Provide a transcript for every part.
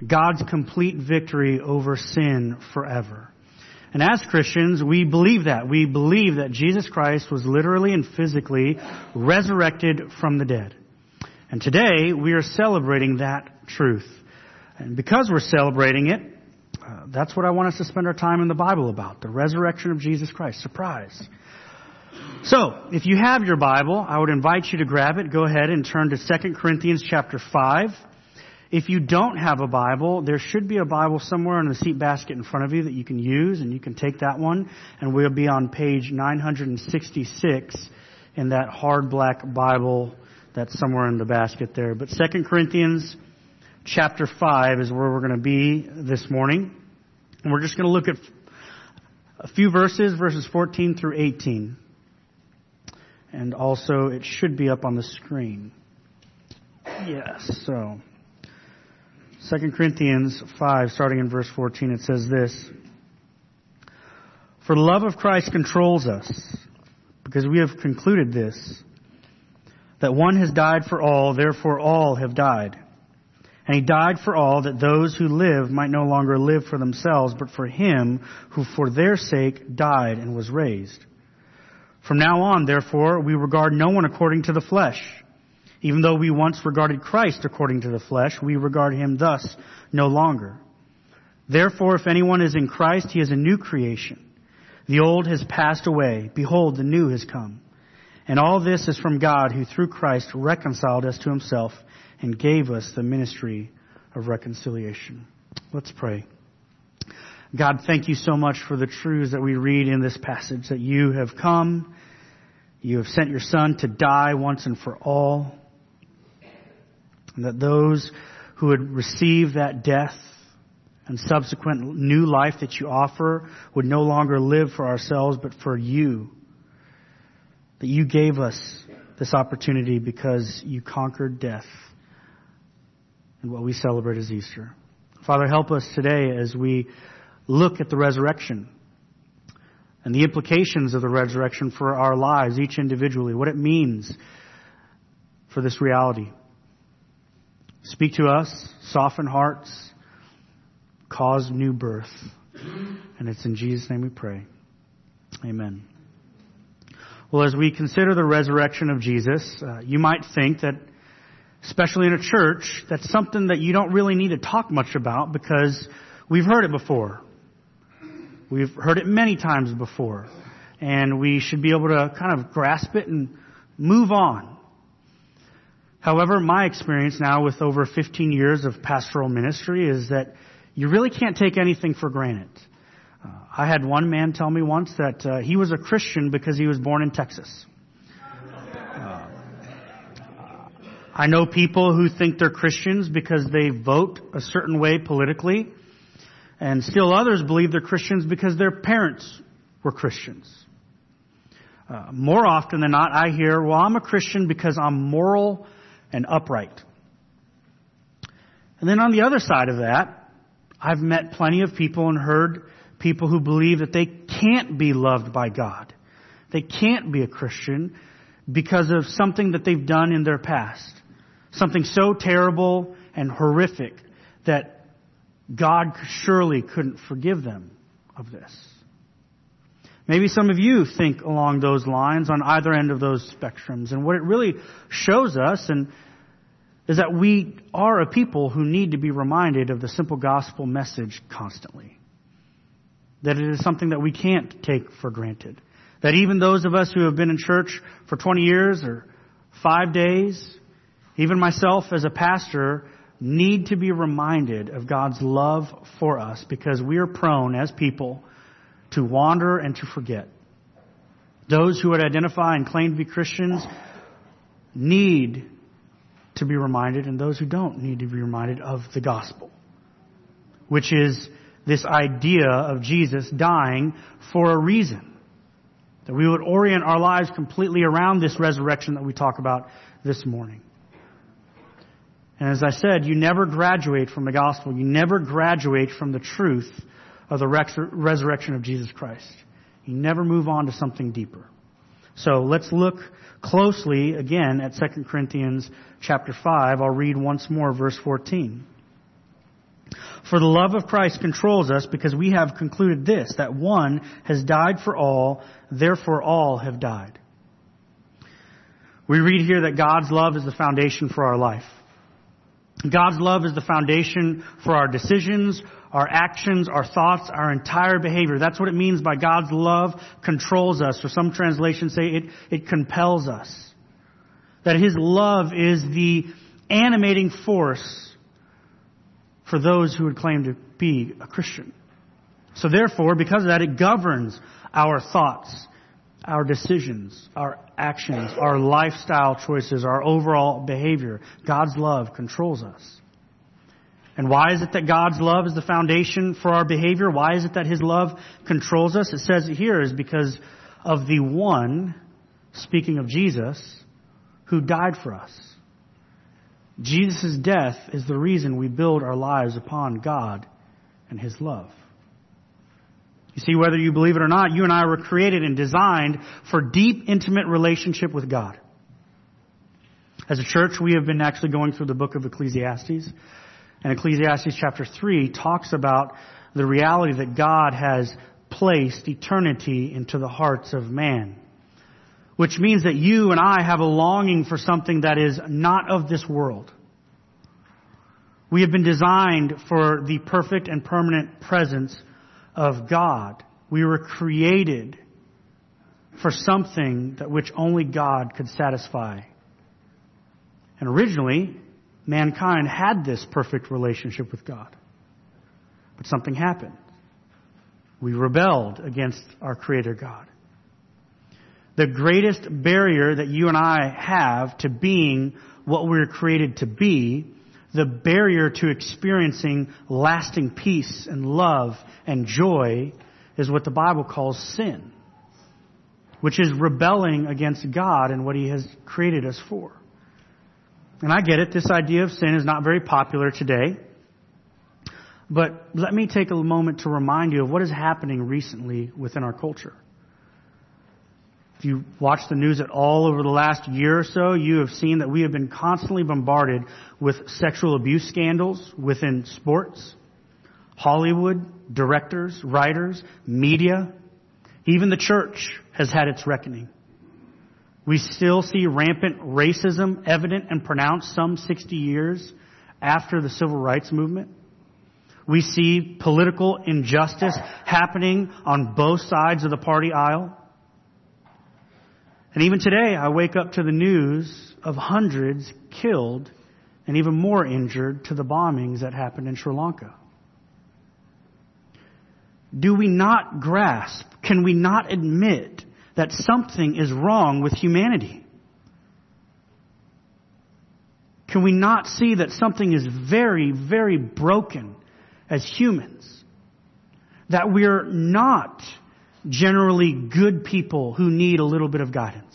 God's complete victory over sin forever. And as Christians, we believe that. We believe that Jesus Christ was literally and physically resurrected from the dead. And today, we are celebrating that truth. And because we're celebrating it, that's what I want us to spend our time in the Bible about, the resurrection of Jesus Christ. Surprise. So, if you have your Bible, I would invite you to grab it. Go ahead and turn to 2 Corinthians chapter 5. If you don't have a Bible, there should be a Bible somewhere in the seat basket in front of you that you can use, and you can take that one, and we'll be on page 966 in that hard black Bible that's somewhere in the basket there. But 2 Corinthians chapter 5 is where we're going to be this morning. And we're just going to look at a few verses 14 through 18. And also, it should be up on the screen. Yes, so 2 Corinthians 5, starting in verse 14, it says this: "For the love of Christ controls us, because we have concluded this, that one has died for all, therefore all have died. And He died for all, that those who live might no longer live for themselves, but for Him who for their sake died and was raised. From now on, therefore, we regard no one according to the flesh. Even though we once regarded Christ according to the flesh, we regard Him thus no longer. Therefore, if anyone is in Christ, he is a new creation. The old has passed away. Behold, the new has come. And all this is from God, who through Christ reconciled us to Himself and gave us the ministry of reconciliation." Let's pray. God, thank You so much for the truths that we read in this passage, that You have come, You have sent Your Son to die once and for all, and that those who would receive that death and subsequent new life that You offer would no longer live for ourselves, but for You. That You gave us this opportunity because You conquered death and what we celebrate as Easter. Father, help us today as we look at the resurrection and the implications of the resurrection for our lives, each individually, what it means for this reality. Speak to us, soften hearts, cause new birth. And it's in Jesus' name we pray. Amen. Well, as we consider the resurrection of Jesus, you might think that, especially in a church, that's something that you don't really need to talk much about because we've heard it before. We've heard it many times before. And we should be able to kind of grasp it and move on. However, my experience now with over 15 years of pastoral ministry is that you really can't take anything for granted. I had one man tell me once that he was a Christian because he was born in Texas. I know people who think they're Christians because they vote a certain way politically, and still others believe they're Christians because their parents were Christians. More often than not, I hear, well, I'm a Christian because I'm moral and upright. And then on the other side of that, I've met plenty of people and heard people who believe that they can't be loved by God. They can't be a Christian because of something that they've done in their past. Something so terrible and horrific that God surely couldn't forgive them of this. Maybe some of you think along those lines on either end of those spectrums. And what it really shows us is that we are a people who need to be reminded of the simple gospel message constantly. That it is something that we can't take for granted. That even those of us who have been in church for 20 years or 5 days, even myself as a pastor, need to be reminded of God's love for us because we are prone as people to wander and to forget. Those who would identify and claim to be Christians need to be reminded, and those who don't need to be reminded of the gospel, which is this idea of Jesus dying for a reason. That we would orient our lives completely around this resurrection that we talk about this morning. And as I said, you never graduate from the gospel. You never graduate from the truth of the resurrection of Jesus Christ. You never move on to something deeper. So let's look closely again at 2 Corinthians chapter 5. I'll read once more verse 14. For the love of Christ controls us, because we have concluded this, that one has died for all, therefore all have died. We read here that God's love is the foundation for our life. God's love is the foundation for our decisions, our actions, our thoughts, our entire behavior. That's what it means by God's love controls us. Or some translations say it compels us. That His love is the animating force for those who would claim to be a Christian. So therefore, because of that, it governs our thoughts, our decisions, our actions, our lifestyle choices, our overall behavior. God's love controls us. And why is it that God's love is the foundation for our behavior? Why is it that His love controls us? It says it here is because of the one, speaking of Jesus, who died for us. Jesus' death is the reason we build our lives upon God and His love. You see, whether you believe it or not, you and I were created and designed for deep, intimate relationship with God. As a church, we have been actually going through the book of Ecclesiastes. And Ecclesiastes chapter 3 talks about the reality that God has placed eternity into the hearts of man. Which means that you and I have a longing for something that is not of this world. We have been designed for the perfect and permanent presence of God. We were created for something that which only God could satisfy. And originally, mankind had this perfect relationship with God. But something happened. We rebelled against our Creator God. The greatest barrier that you and I have to being what we're created to be, the barrier to experiencing lasting peace and love and joy, is what the Bible calls sin, which is rebelling against God and what He has created us for. And I get it, this idea of sin is not very popular today. But let me take a moment to remind you of what is happening recently within our culture. If you watch the news at all over the last year or so, you have seen that we have been constantly bombarded with sexual abuse scandals within sports, Hollywood, directors, writers, media. Even the church has had its reckoning. We still see rampant racism evident and pronounced some 60 years after the civil rights movement. We see political injustice happening on both sides of the party aisle. And even today, I wake up to the news of hundreds killed and even more injured to the bombings that happened in Sri Lanka. Do we not grasp, can we not admit that something is wrong with humanity? Can we not see that something is very, very broken as humans? That we're not generally good people who need a little bit of guidance.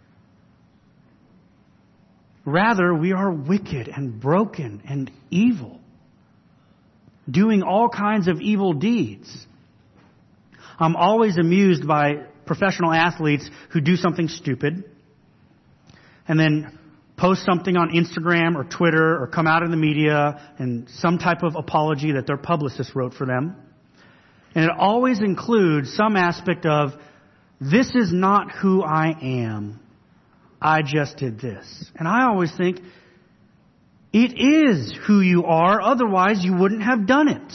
Rather, we are wicked and broken and evil, doing all kinds of evil deeds. I'm always amused by professional athletes who do something stupid and then post something on Instagram or Twitter or come out in the media and some type of apology that their publicist wrote for them. And it always includes some aspect of, this is not who I am. I just did this. And I always think, it is who you are, otherwise you wouldn't have done it.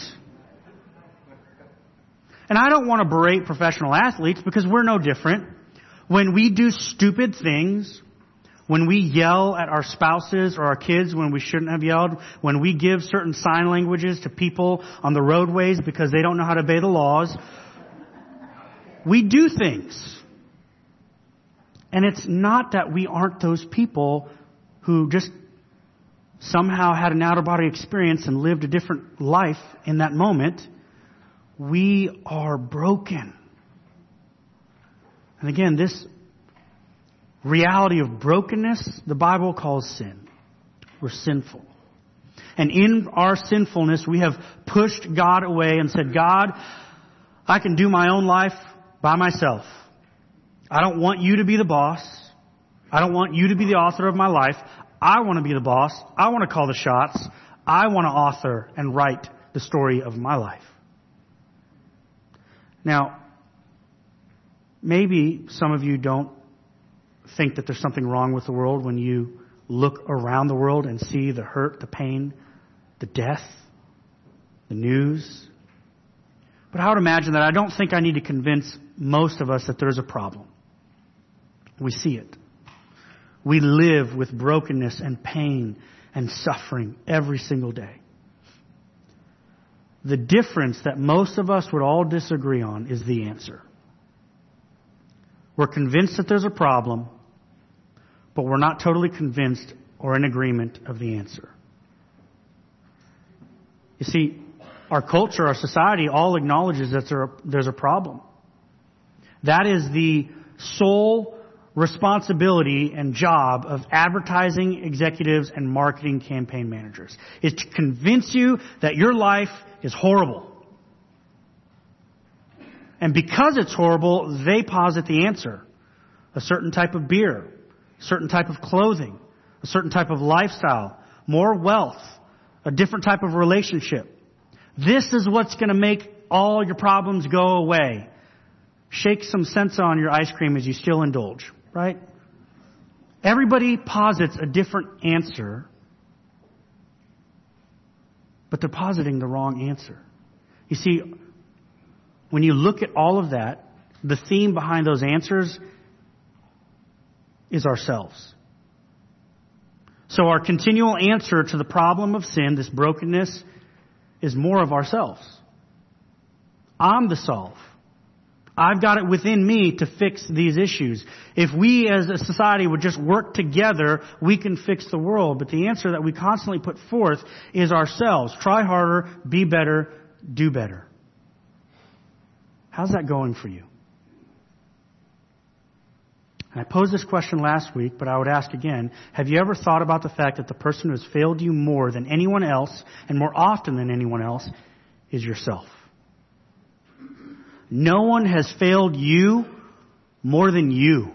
And I don't want to berate professional athletes because we're no different. When we do stupid things, when we yell at our spouses or our kids when we shouldn't have yelled, when we give certain sign languages to people on the roadways because they don't know how to obey the laws, we do things. And it's not that we aren't those people who just somehow had an out-of-body experience and lived a different life in that moment. We are broken. And again, this reality of brokenness, the Bible calls sin. We're sinful. And in our sinfulness, we have pushed God away and said, God, I can do my own life by myself. I don't want you to be the boss. I don't want you to be the author of my life. I want to be the boss. I want to call the shots. I want to author and write the story of my life. Now, maybe some of you don't think that there's something wrong with the world when you look around the world and see the hurt, the pain, the death, the news. But I would imagine that I don't think I need to convince most of us that there's a problem. We see it. We live with brokenness and pain and suffering every single day. The difference that most of us would all disagree on is the answer. We're convinced that there's a problem, but we're not totally convinced or in agreement of the answer. You see, our culture, our society all acknowledges that there's a problem. That is the sole responsibility and job of advertising executives and marketing campaign managers, is to convince you that your life is horrible. And because it's horrible, they posit the answer. A certain type of beer, a certain type of clothing, a certain type of lifestyle, more wealth, a different type of relationship. This is what's going to make all your problems go away. Shake some sensa on your ice cream as you still indulge, right? Everybody posits a different answer, but they're positing the wrong answer. You see, when you look at all of that, the theme behind those answers is ourselves. So our continual answer to the problem of sin, this brokenness, is more of ourselves. I'm the solve. I've got it within me to fix these issues. If we as a society would just work together, we can fix the world. But the answer that we constantly put forth is ourselves. Try harder, be better, do better. How's that going for you? And I posed this question last week, but I would ask again, have you ever thought about the fact that the person who has failed you more than anyone else, and more often than anyone else, is yourself? No one has failed you more than you.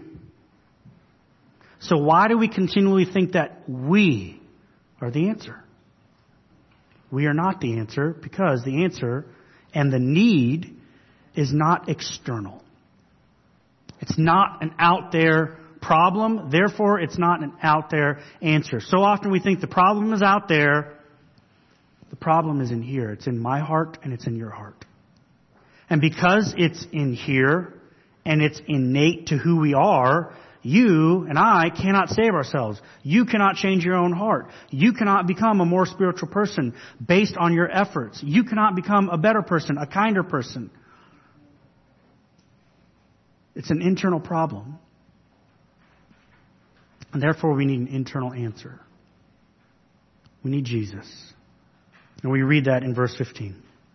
So why do we continually think that we are the answer? We are not the answer, because the answer and the need is not external. It's not an out there problem. Therefore, it's not an out there answer. So often we think the problem is out there. The problem is in here. It's in my heart and it's in your heart. And because it's in here and it's innate to who we are, you and I cannot save ourselves. You cannot change your own heart. You cannot become a more spiritual person based on your efforts. You cannot become a better person, a kinder person. It's an internal problem. And therefore we need an internal answer. We need Jesus. And we read that in verse 15.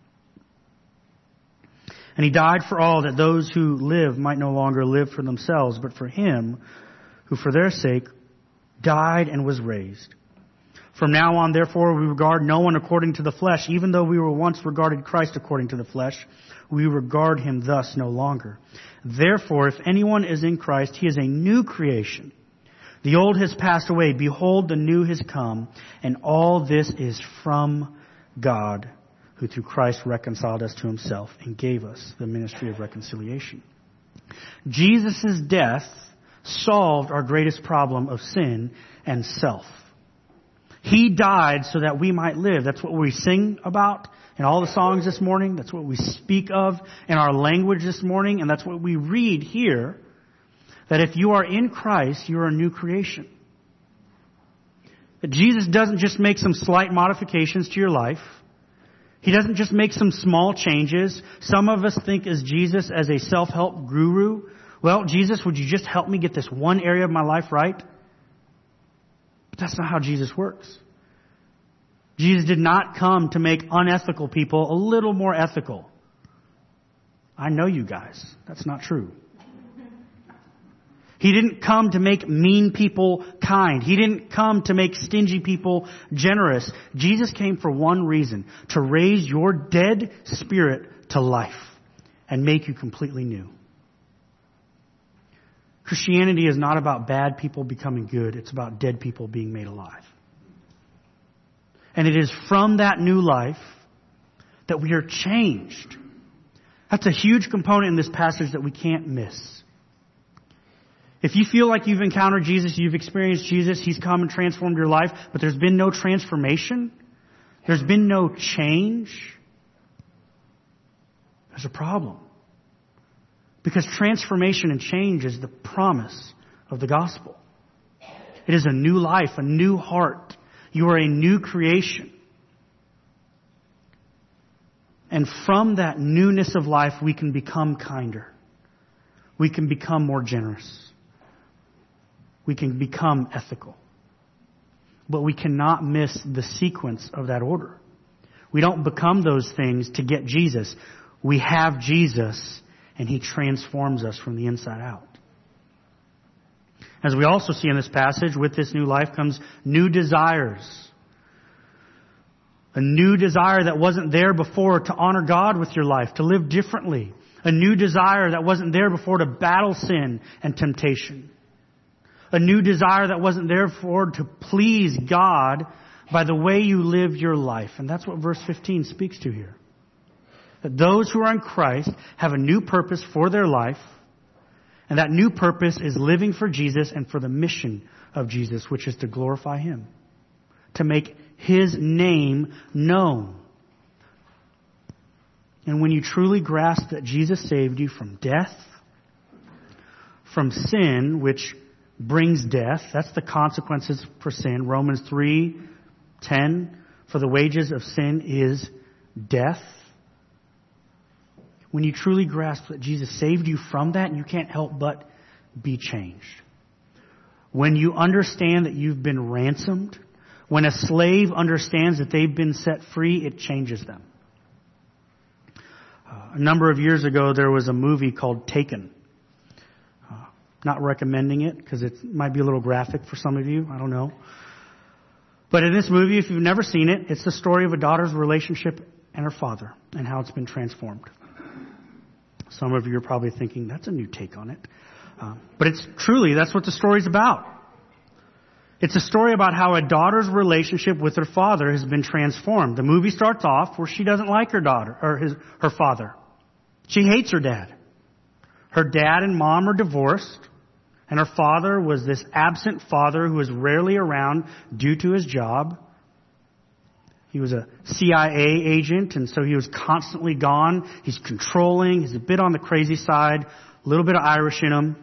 And He died for all, that those who live might no longer live for themselves, but for Him who for their sake died and was raised. From now on, therefore, we regard no one according to the flesh. Even though we were once regarded Christ according to the flesh, we regard Him thus no longer. Therefore, if anyone is in Christ, he is a new creation. The old has passed away. Behold, the new has come. And all this is from God, who through Christ reconciled us to Himself and gave us the ministry of reconciliation. Jesus' death solved our greatest problem of sin and self. He died so that we might live. That's what we sing about in all the songs this morning. That's what we speak of in our language this morning. And that's what we read here. That if you are in Christ, you are a new creation. That Jesus doesn't just make some slight modifications to your life. He doesn't just make some small changes. Some of us think as Jesus as a self-help guru. Well, Jesus, would you just help me get this one area of my life right? But that's not how Jesus works. Jesus did not come to make unethical people a little more ethical. I know you guys. That's not true. He didn't come to make mean people kind. He didn't come to make stingy people generous. Jesus came for one reason: to raise your dead spirit to life and make you completely new. Christianity is not about bad people becoming good. It's about dead people being made alive. And it is from that new life that we are changed. That's a huge component in this passage that we can't miss. If you feel like you've encountered Jesus, you've experienced Jesus, He's come and transformed your life, but there's been no transformation, there's been no change, there's a problem. Because transformation and change is the promise of the gospel. It is a new life, a new heart. You are a new creation. And from that newness of life, we can become kinder. We can become more generous. We can become ethical. But we cannot miss the sequence of that order. We don't become those things to get Jesus. We have Jesus, and He transforms us from the inside out. As we also see in this passage, with this new life comes new desires. A new desire that wasn't there before to honor God with your life, to live differently. A new desire that wasn't there before to battle sin and temptation. A new desire that wasn't there before to please God by the way you live your life. And that's what verse 15 speaks to here. That those who are in Christ have a new purpose for their life. And that new purpose is living for Jesus and for the mission of Jesus, which is to glorify Him. To make His name known. And when you truly grasp that Jesus saved you from death, from sin, which brings death, that's the consequences for sin. Romans 3:10, for the wages of sin is death. When you truly grasp that Jesus saved you from that, you can't help but be changed. When you understand that you've been ransomed, when a slave understands that they've been set free, it changes them. A number of years ago, there was a movie called Taken. Not recommending it because it might be a little graphic for some of you. I don't know. But in this movie, if you've never seen it, it's the story of a daughter's relationship and her father and how it's been transformed. Some of you are probably thinking, that's a new take on it. But that's what the story's about. It's a story about how a daughter's relationship with her father has been transformed. The movie starts off where she doesn't like her daughter, or her father. She hates her dad. Her dad and mom are divorced, and her father was this absent father who was rarely around due to his job. He was a CIA agent, and so he was constantly gone. He's controlling. He's a bit on the crazy side, a little bit of Irish in him.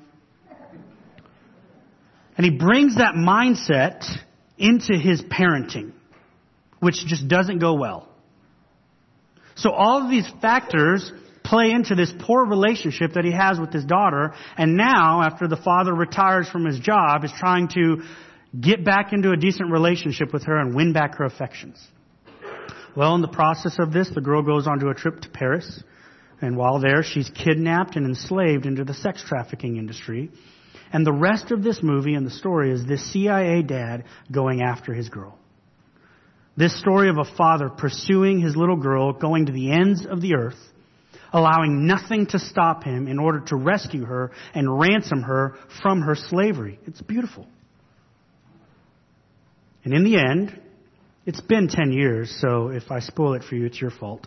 And he brings that mindset into his parenting, which just doesn't go well. So all of these factors play into this poor relationship that he has with his daughter. And now, after the father retires from his job, is trying to get back into a decent relationship with her and win back her affections. Well, in the process of this, the girl goes on to a trip to Paris. And while there, she's kidnapped and enslaved into the sex trafficking industry. And the rest of this movie and the story is this CIA dad going after his girl. This story of a father pursuing his little girl, going to the ends of the earth, allowing nothing to stop him in order to rescue her and ransom her from her slavery. It's beautiful. And in the end, it's been 10 years, so if I spoil it for you, it's your fault.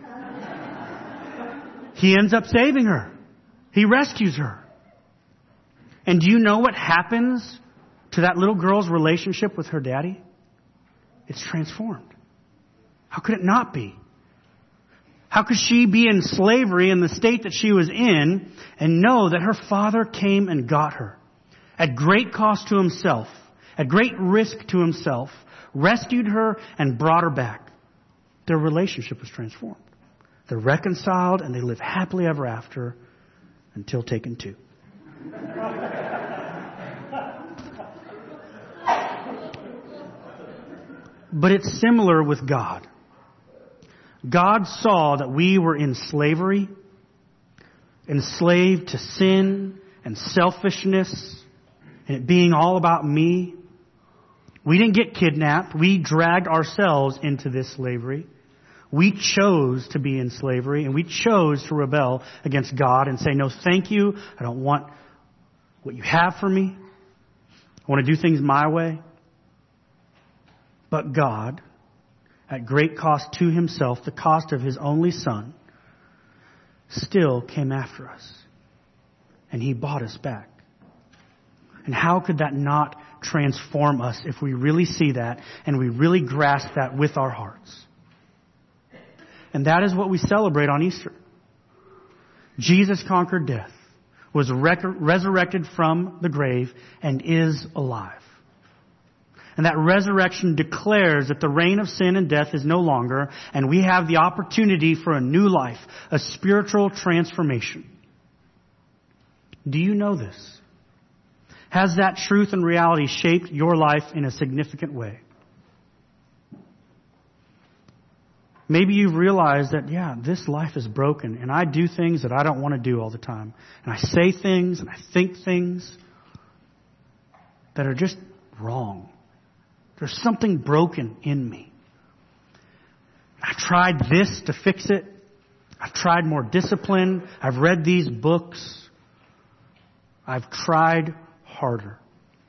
He ends up saving her. He rescues her. And do you know what happens to that little girl's relationship with her daddy? It's transformed. How could it not be? How could she be in slavery in the state that she was in and know that her father came and got her at great cost to himself, at great risk to himself, rescued her and brought her back? Their relationship was transformed. They're reconciled and they live happily ever after until Taken 2. But it's similar with God. God saw that we were in slavery, enslaved to sin and selfishness, and it being all about me. We didn't get kidnapped. We dragged ourselves into this slavery. We chose to be in slavery, and we chose to rebel against God and say, no, thank you. I don't want what you have for me. I want to do things my way. But God, at great cost to himself, the cost of his only Son, still came after us. And he bought us back. And how could that not transform us if we really see that and we really grasp that with our hearts? And that is what we celebrate on Easter. Jesus conquered death, was resurrected from the grave, and is alive. And that resurrection declares that the reign of sin and death is no longer, and we have the opportunity for a new life, a spiritual transformation. Do you know this? Has that truth and reality shaped your life in a significant way? Maybe you've realized that, this life is broken, and I do things that I don't want to do all the time. And I say things, and I think things that are just wrong. There's something broken in me. I've tried this to fix it. I've tried more discipline. I've read these books. I've tried harder.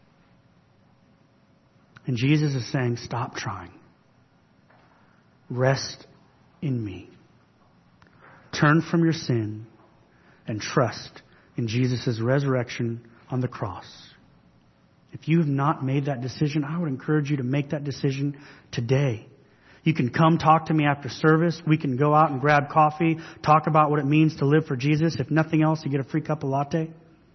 And Jesus is saying, stop trying. Rest in me. Turn from your sin and trust in Jesus' resurrection on the cross. If you have not made that decision, I would encourage you to make that decision today. You can come talk to me after service. We can go out and grab coffee, talk about what it means to live for Jesus. If nothing else, you get a free cup of latte.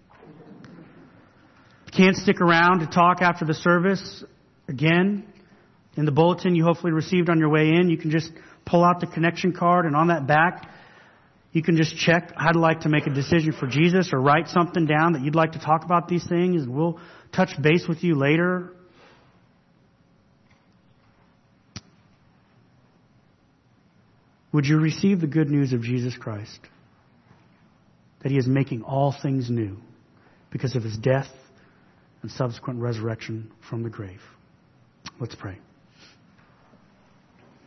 If you can't stick around to talk after the service, again, in the bulletin you hopefully received on your way in, you can just pull out the connection card, and on that back, you can just check, I'd like to make a decision for Jesus, or write something down that you'd like to talk about these things, and we'll touch base with you later. Would you receive the good news of Jesus Christ? That He is making all things new because of His death and subsequent resurrection from the grave. Let's pray.